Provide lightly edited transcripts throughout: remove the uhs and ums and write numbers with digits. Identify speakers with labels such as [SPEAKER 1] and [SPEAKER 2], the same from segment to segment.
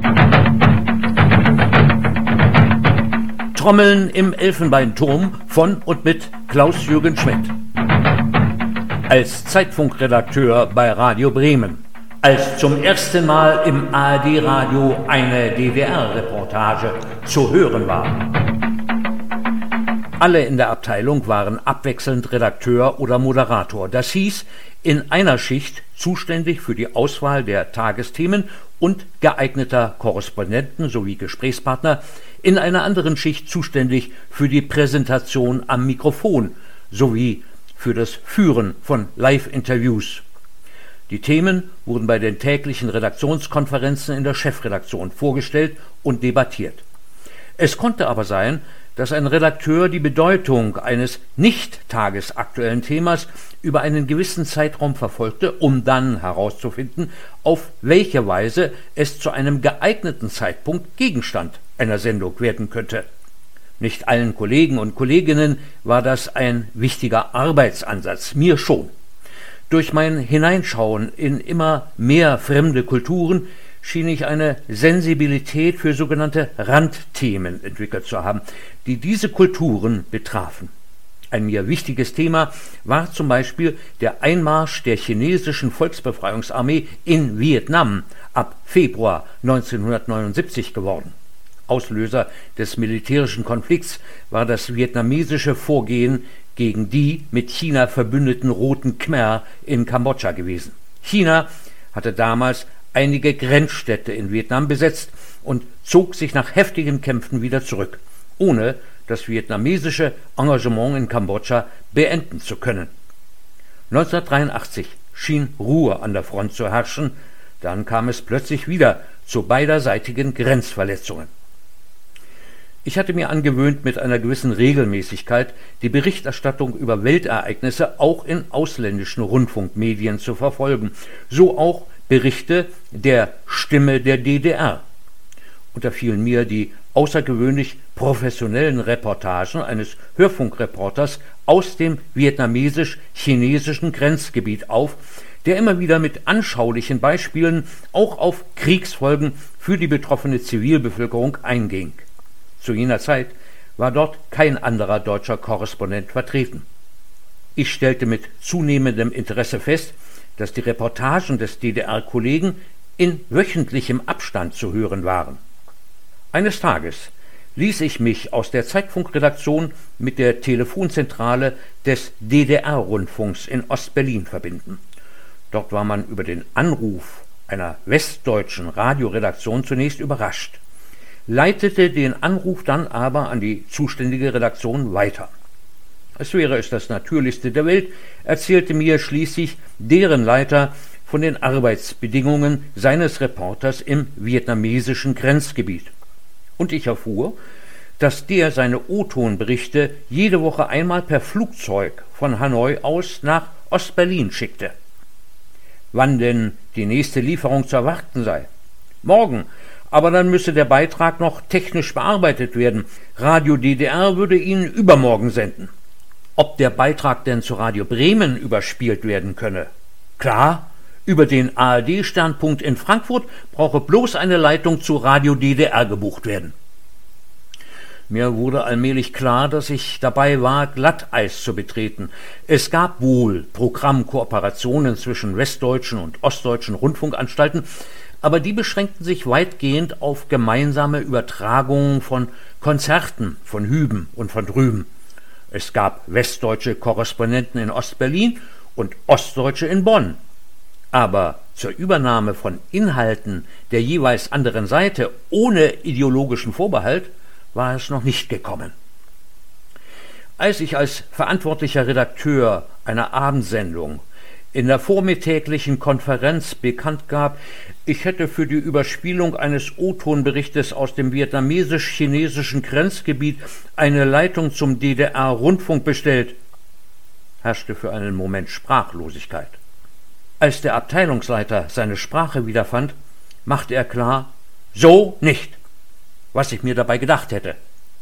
[SPEAKER 1] Trommeln im Elfenbeinturm von und mit Klaus-Jürgen Schmidt. Als Zeitfunkredakteur bei Radio Bremen. Als zum ersten Mal im ARD-Radio eine DDR-Reportage zu hören war. Alle in der Abteilung waren abwechselnd Redakteur oder Moderator. Das hieß, in einer Schicht zuständig für die Auswahl der Tagesthemen und geeigneter Korrespondenten sowie Gesprächspartner, in einer anderen Schicht zuständig für die Präsentation am Mikrofon sowie für das Führen von Live-Interviews. Die Themen wurden bei den täglichen Redaktionskonferenzen in der Chefredaktion vorgestellt und debattiert. Es konnte aber sein, dass ein Redakteur die Bedeutung eines nicht tagesaktuellen Themas über einen gewissen Zeitraum verfolgte, um dann herauszufinden, auf welche Weise es zu einem geeigneten Zeitpunkt Gegenstand einer Sendung werden könnte. Nicht allen Kollegen und Kolleginnen war das ein wichtiger Arbeitsansatz, mir schon. Durch mein Hineinschauen in immer mehr fremde Kulturen schien ich eine Sensibilität für sogenannte Randthemen entwickelt zu haben, die diese Kulturen betrafen. Ein mir wichtiges Thema war zum Beispiel der Einmarsch der chinesischen Volksbefreiungsarmee in Vietnam ab Februar 1979 geworden. Auslöser des militärischen Konflikts war das vietnamesische Vorgehen gegen die mit China verbündeten Roten Khmer in Kambodscha gewesen. China hatte damals einige Grenzstädte in Vietnam besetzt und zog sich nach heftigen Kämpfen wieder zurück, ohne das vietnamesische Engagement in Kambodscha beenden zu können. 1983 schien Ruhe an der Front zu herrschen, dann kam es plötzlich wieder zu beiderseitigen Grenzverletzungen. Ich hatte mir angewöhnt, mit einer gewissen Regelmäßigkeit die Berichterstattung über Weltereignisse auch in ausländischen Rundfunkmedien zu verfolgen, so auch Berichte der Stimme der DDR. Und da fielen mir die außergewöhnlich professionellen Reportagen eines Hörfunkreporters aus dem vietnamesisch-chinesischen Grenzgebiet auf, der immer wieder mit anschaulichen Beispielen auch auf Kriegsfolgen für die betroffene Zivilbevölkerung einging. Zu jener Zeit war dort kein anderer deutscher Korrespondent vertreten. Ich stellte mit zunehmendem Interesse fest, dass die Reportagen des DDR-Kollegen in wöchentlichem Abstand zu hören waren. Eines Tages ließ ich mich aus der Zeitfunkredaktion mit der Telefonzentrale des DDR-Rundfunks in Ostberlin verbinden. Dort war man über den Anruf einer westdeutschen Radioredaktion zunächst überrascht, leitete den Anruf dann aber an die zuständige Redaktion weiter. Es wäre das Natürlichste der Welt, erzählte mir schließlich deren Leiter von den Arbeitsbedingungen seines Reporters im vietnamesischen Grenzgebiet. Und ich erfuhr, dass der seine O-Ton-Berichte jede Woche einmal per Flugzeug von Hanoi aus nach Ostberlin schickte. Wann denn die nächste Lieferung zu erwarten sei? Morgen, aber dann müsse der Beitrag noch technisch bearbeitet werden. Radio DDR würde ihn übermorgen senden. Ob der Beitrag denn zu Radio Bremen überspielt werden könne? Klar, über den ARD-Sternpunkt in Frankfurt brauche bloß eine Leitung zu Radio DDR gebucht werden. Mir wurde allmählich klar, dass ich dabei war, Glatteis zu betreten. Es gab wohl Programmkooperationen zwischen westdeutschen und ostdeutschen Rundfunkanstalten, aber die beschränkten sich weitgehend auf gemeinsame Übertragungen von Konzerten von hüben und von drüben. Es gab westdeutsche Korrespondenten in Ostberlin und ostdeutsche in Bonn. Aber zur Übernahme von Inhalten der jeweils anderen Seite ohne ideologischen Vorbehalt war es noch nicht gekommen. Als ich als verantwortlicher Redakteur einer Abendsendung in der vormittäglichen Konferenz bekannt gab, ich hätte für die Überspielung eines O-Ton-Berichtes aus dem vietnamesisch-chinesischen Grenzgebiet eine Leitung zum DDR-Rundfunk bestellt, herrschte für einen Moment Sprachlosigkeit. Als der Abteilungsleiter seine Sprache wiederfand, machte er klar, so nicht, was ich mir dabei gedacht hätte.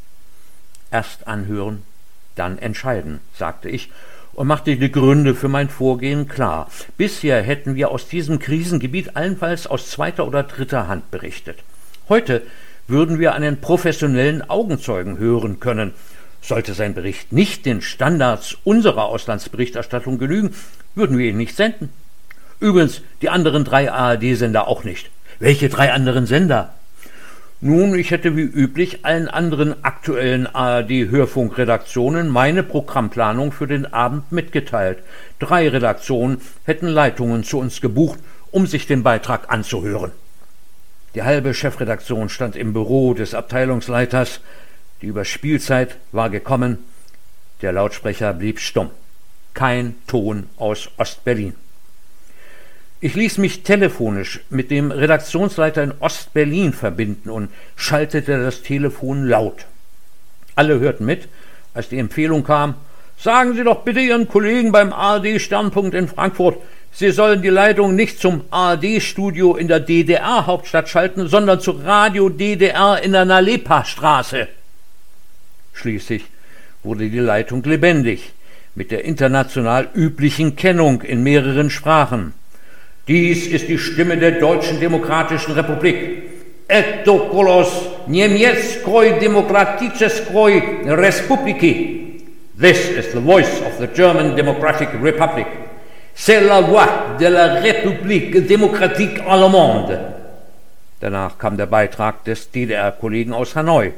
[SPEAKER 1] Erst anhören, dann entscheiden, sagte ich und machte die Gründe für mein Vorgehen klar. Bisher hätten wir aus diesem Krisengebiet allenfalls aus zweiter oder dritter Hand berichtet. Heute würden wir einen professionellen Augenzeugen hören können. Sollte sein Bericht nicht den Standards unserer Auslandsberichterstattung genügen, würden wir ihn nicht senden. Übrigens die anderen 3 ARD-Sender auch nicht. Welche 3 anderen Sender? Nun, ich hätte wie üblich allen anderen aktuellen ARD-Hörfunkredaktionen meine Programmplanung für den Abend mitgeteilt. 3 Redaktionen hätten Leitungen zu uns gebucht, um sich den Beitrag anzuhören. Die halbe Chefredaktion stand im Büro des Abteilungsleiters. Die Überspielzeit war gekommen. Der Lautsprecher blieb stumm. Kein Ton aus Ostberlin. Ich ließ mich telefonisch mit dem Redaktionsleiter in Ostberlin verbinden und schaltete das Telefon laut. Alle hörten mit, als die Empfehlung kam: Sagen Sie doch bitte Ihren Kollegen beim ARD-Sternpunkt in Frankfurt, Sie sollen die Leitung nicht zum ARD-Studio in der DDR-Hauptstadt schalten, sondern zu Radio DDR in der Nalepa-Straße. Schließlich wurde die Leitung lebendig, mit der international üblichen Kennung in mehreren Sprachen. Dies ist die Stimme der Deutschen Demokratischen Republik. Eto kolos Niemieckiej Demokratycznej Republiki. This is the voice of the German Democratic Republic. C'est la voix de la République démocratique allemande. Danach kam der Beitrag des DDR-Kollegen aus Hanoi.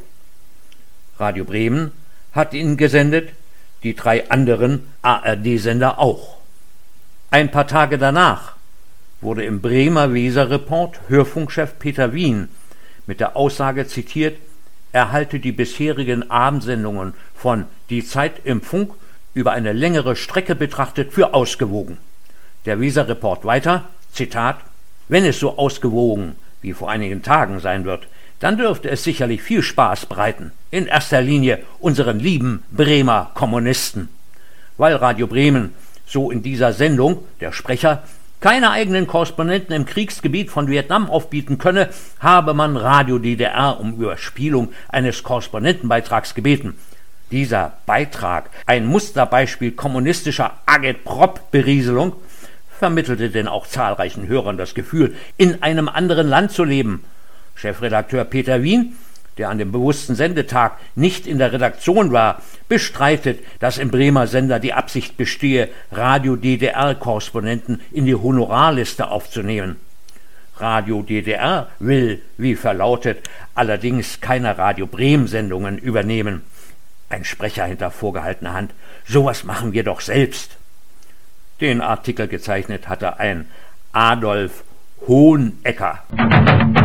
[SPEAKER 1] Radio Bremen hat ihn gesendet, die 3 anderen ARD-Sender auch. Ein paar Tage danach wurde im Bremer Weser-Report Hörfunkchef Peter Wien mit der Aussage zitiert, er halte die bisherigen Abendsendungen von Die Zeit im Funk über eine längere Strecke betrachtet für ausgewogen. Der Weser-Report weiter, Zitat: Wenn es so ausgewogen wie vor einigen Tagen sein wird, dann dürfte es sicherlich viel Spaß bereiten, in erster Linie unseren lieben Bremer Kommunisten. Weil Radio Bremen, so in dieser Sendung der Sprecher, keine eigenen Korrespondenten im Kriegsgebiet von Vietnam aufbieten könne, habe man Radio DDR um Überspielung eines Korrespondentenbeitrags gebeten. Dieser Beitrag, ein Musterbeispiel kommunistischer Agitprop-Berieselung, vermittelte denn auch zahlreichen Hörern das Gefühl, in einem anderen Land zu leben. Chefredakteur Peter Wien, der an dem bewussten Sendetag nicht in der Redaktion war, bestreitet, dass im Bremer Sender die Absicht bestehe, Radio-DDR-Korrespondenten in die Honorarliste aufzunehmen. Radio DDR will, wie verlautet, allerdings keine Radio Bremen-Sendungen übernehmen. Ein Sprecher hinter vorgehaltener Hand: Sowas machen wir doch selbst. Den Artikel gezeichnet hatte ein Adolf Hohenecker.